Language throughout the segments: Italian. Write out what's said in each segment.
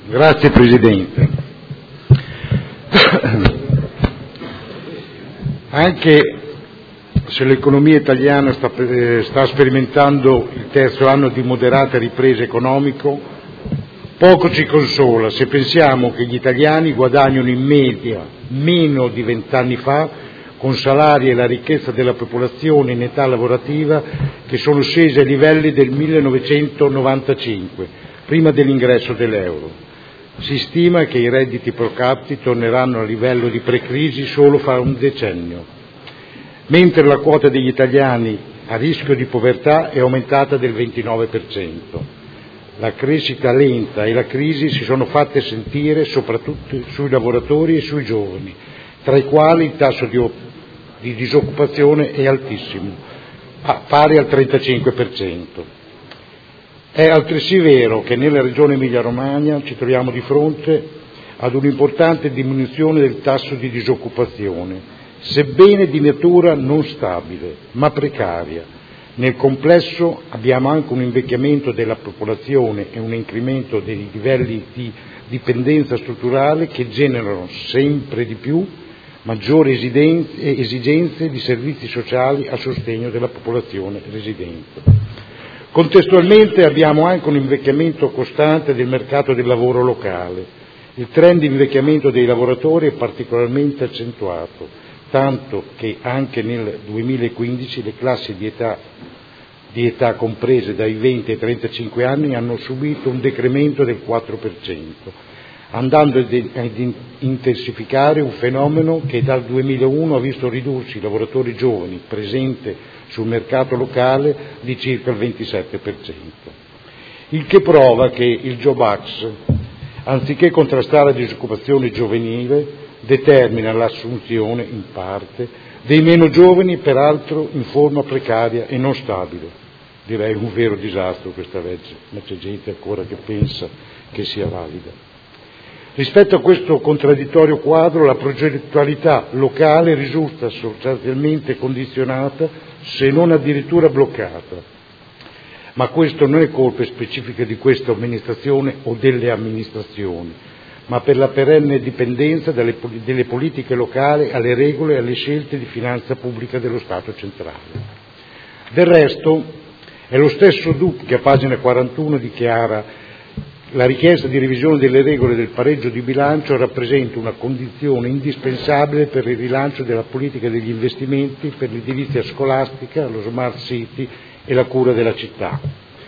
Grazie Presidente. Anche se l'economia italiana sta sperimentando il terzo anno di moderata ripresa economico, poco ci consola se pensiamo che gli italiani guadagnano in media meno di 20 anni fa, con salari e la ricchezza della popolazione in età lavorativa che sono scesi ai livelli del 1995, prima dell'ingresso dell'euro. Si stima che i redditi pro capite torneranno al livello di pre-crisi solo fra un decennio, mentre la quota degli italiani a rischio di povertà è aumentata del 29%. La crescita lenta e la crisi si sono fatte sentire soprattutto sui lavoratori e sui giovani, tra i quali il tasso di disoccupazione è altissimo, pari al 35%. È altresì vero che nella regione Emilia-Romagna ci troviamo di fronte ad un'importante diminuzione del tasso di disoccupazione, sebbene di natura non stabile, ma precaria. Nel complesso abbiamo anche un invecchiamento della popolazione e un incremento dei livelli di dipendenza strutturale che generano sempre di più maggiori esigenze di servizi sociali a sostegno della popolazione residente. Contestualmente abbiamo anche un invecchiamento costante del mercato del lavoro locale. Il trend di invecchiamento dei lavoratori è particolarmente accentuato, tanto che anche nel 2015 le classi di età comprese dai 20 ai 35 anni hanno subito un decremento del 4%. Andando ad intensificare un fenomeno che dal 2001 ha visto ridursi i lavoratori giovani presenti sul mercato locale di circa il 27%. Il che prova che il Job Act, anziché contrastare la disoccupazione giovanile, determina l'assunzione, in parte, dei meno giovani, peraltro in forma precaria e non stabile. Direi un vero disastro questa legge, ma c'è gente ancora che pensa che sia valida. Rispetto a questo contraddittorio quadro, la progettualità locale risulta sostanzialmente condizionata, se non addirittura bloccata. Ma questo non è colpa specifica di questa amministrazione o delle amministrazioni, ma per la perenne dipendenza delle politiche locali alle regole e alle scelte di finanza pubblica dello Stato centrale. Del resto, è lo stesso DUP che a pagina 41 dichiara: la richiesta di revisione delle regole del pareggio di bilancio rappresenta una condizione indispensabile per il rilancio della politica degli investimenti per l'edilizia scolastica, lo smart city e la cura della città.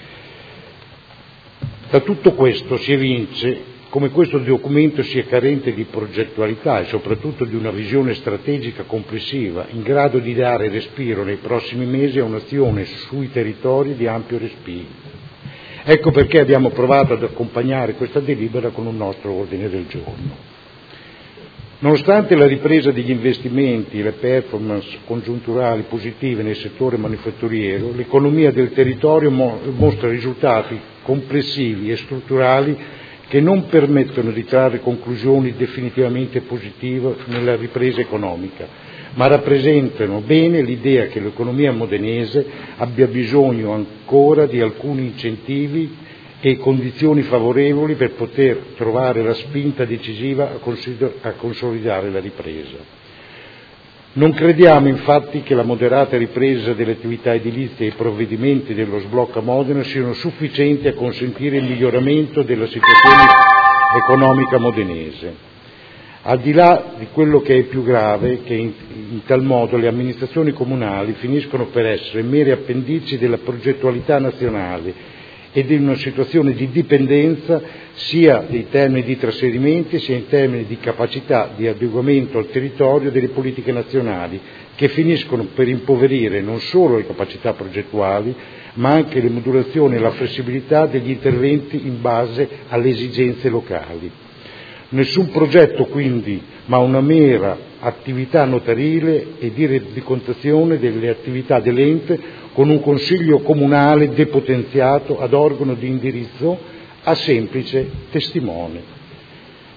Da tutto questo si evince come questo documento sia carente di progettualità e soprattutto di una visione strategica complessiva in grado di dare respiro nei prossimi mesi a un'azione sui territori di ampio respiro. Ecco perché abbiamo provato ad accompagnare questa delibera con un nostro ordine del giorno. Nonostante la ripresa degli investimenti e le performance congiunturali positive nel settore manifatturiero, l'economia del territorio mostra risultati complessivi e strutturali che non permettono di trarre conclusioni definitivamente positive nella ripresa economica, ma rappresentano bene l'idea che l'economia modenese abbia bisogno ancora di alcuni incentivi e condizioni favorevoli per poter trovare la spinta decisiva a consolidare la ripresa. Non crediamo infatti che la moderata ripresa delle attività edilizie e i provvedimenti dello sblocca Modena siano sufficienti a consentire il miglioramento della situazione economica modenese. Al di là di quello che è più grave, che in tal modo le amministrazioni comunali finiscono per essere mere appendici della progettualità nazionale e di una situazione di dipendenza sia in termini di trasferimenti sia in termini di capacità di adeguamento al territorio delle politiche nazionali, che finiscono per impoverire non solo le capacità progettuali ma anche le modulazioni e la flessibilità degli interventi in base alle esigenze locali. Nessun progetto quindi, ma una mera attività notarile e di rendicontazione delle attività dell'ente con un consiglio comunale depotenziato ad organo di indirizzo a semplice testimone.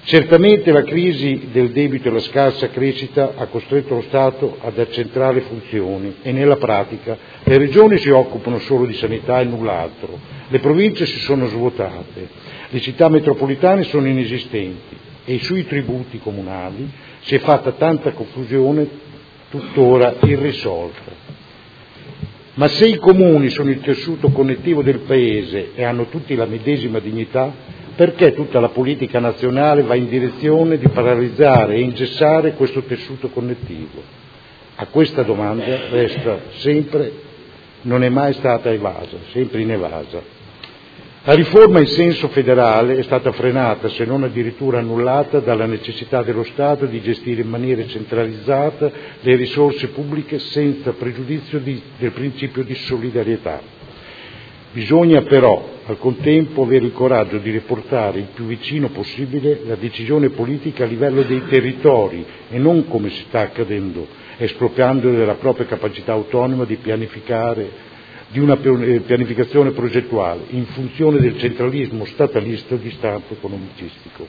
Certamente la crisi del debito e la scarsa crescita ha costretto lo Stato ad accentrare funzioni e nella pratica le regioni si occupano solo di sanità e null'altro, le province si sono svuotate, le città metropolitane sono inesistenti e sui tributi comunali si è fatta tanta confusione tuttora irrisolta. Ma se i comuni sono il tessuto connettivo del Paese e hanno tutti la medesima dignità, perché tutta la politica nazionale va in direzione di paralizzare e ingessare questo tessuto connettivo? A questa domanda resta sempre, non è mai stata evasa, sempre inevasa. La riforma in senso federale è stata frenata, se non addirittura annullata, dalla necessità dello Stato di gestire in maniera centralizzata le risorse pubbliche senza pregiudizio del principio di solidarietà. Bisogna però al contempo avere il coraggio di riportare il più vicino possibile la decisione politica a livello dei territori e non, come si sta accadendo, espropriandoli della propria capacità autonoma di pianificare, di una pianificazione progettuale in funzione del centralismo statalista di stampo economicistico.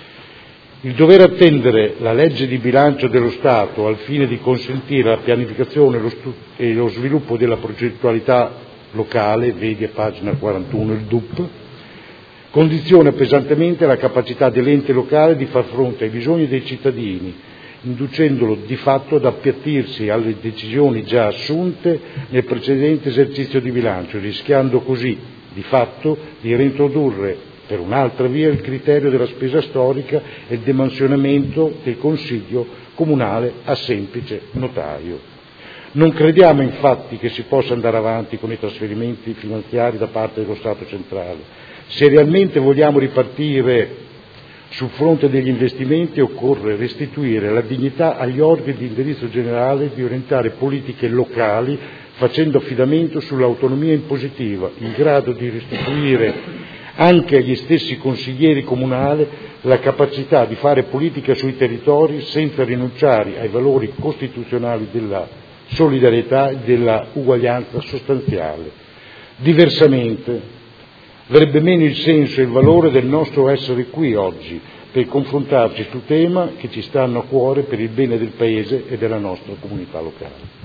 Il dover attendere la legge di bilancio dello Stato al fine di consentire la pianificazione e lo sviluppo della progettualità locale, vedi a pagina 41 il DUP, condiziona pesantemente la capacità dell'ente locale di far fronte ai bisogni dei cittadini, inducendolo di fatto ad appiattirsi alle decisioni già assunte nel precedente esercizio di bilancio, rischiando così di fatto di reintrodurre per un'altra via il criterio della spesa storica e il demansionamento del Consiglio comunale a semplice notaio. Non crediamo infatti che si possa andare avanti con i trasferimenti finanziari da parte dello Stato centrale. Se realmente vogliamo ripartire sul fronte degli investimenti occorre restituire la dignità agli organi di indirizzo generale di orientare politiche locali facendo affidamento sull'autonomia impositiva, in grado di restituire anche agli stessi consiglieri comunali la capacità di fare politica sui territori senza rinunciare ai valori costituzionali della solidarietà e della uguaglianza sostanziale. Diversamente avrebbe meno il senso e il valore del nostro essere qui oggi per confrontarci su temi che ci stanno a cuore per il bene del Paese e della nostra comunità locale.